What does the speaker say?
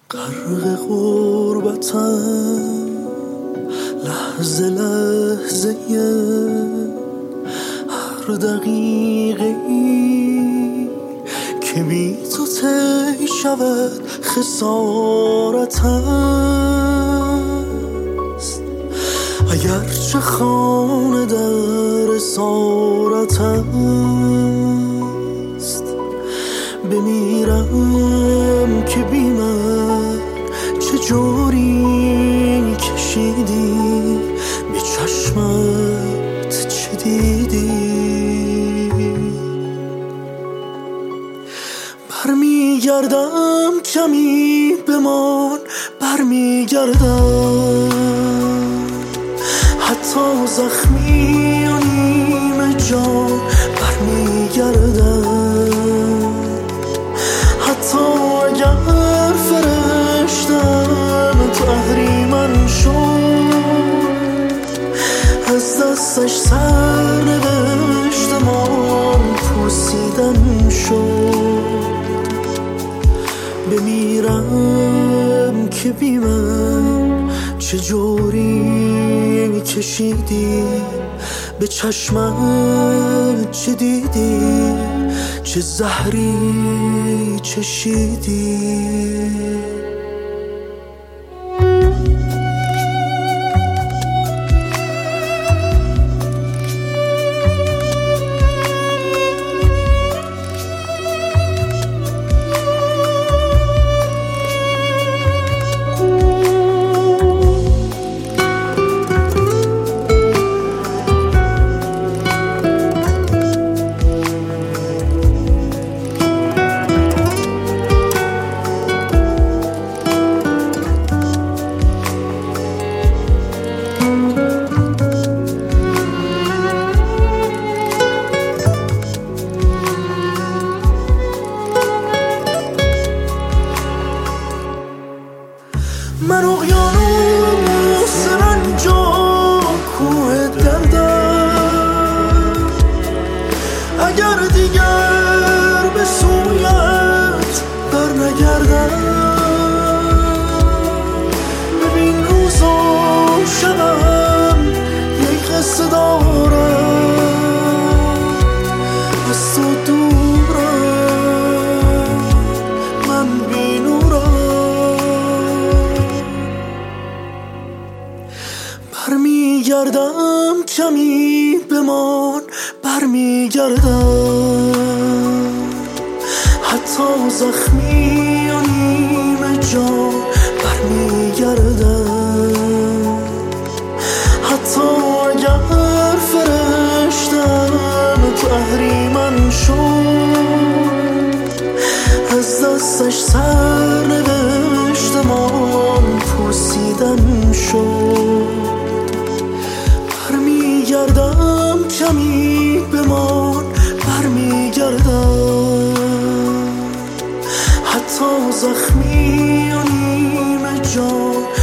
غرق غربتم لحظه لحظه هر دقیقه ای که بی تو طی شود خسارت است. اگرچه خانه در اسارت است، بمیرم که بی من چجوری کشیدی، به چشمت چه دیدی. برمیگردم کمی بمان، برمیگردم حتی زخمی و نیمه جان، برمیگردم حتی اگر فرشتم تو اهریمن شد، از دستش سر نوشتمان پوسیدن شد. بمیرم که بی من چجوری کشیدی، به چشمت چه دیدی، چه زهری چشیدی. من اقیانوس رنج و کوه دردم، اگر دیگر به سویت بر نگردم. ببین روز و شبم یک قصه دارم، از تو دورم من بی نورم. برمیگردم کمی بمان، برمیگردم حتی زخمی و نیمه جان، برمیگردم حتی اگر فرشتم تو اهریمن شد، از دستش سر نوشتمان پوسیدن شد. برمیگردم کمی بمان، برمیگردم حتی زخمی و نیمه جان،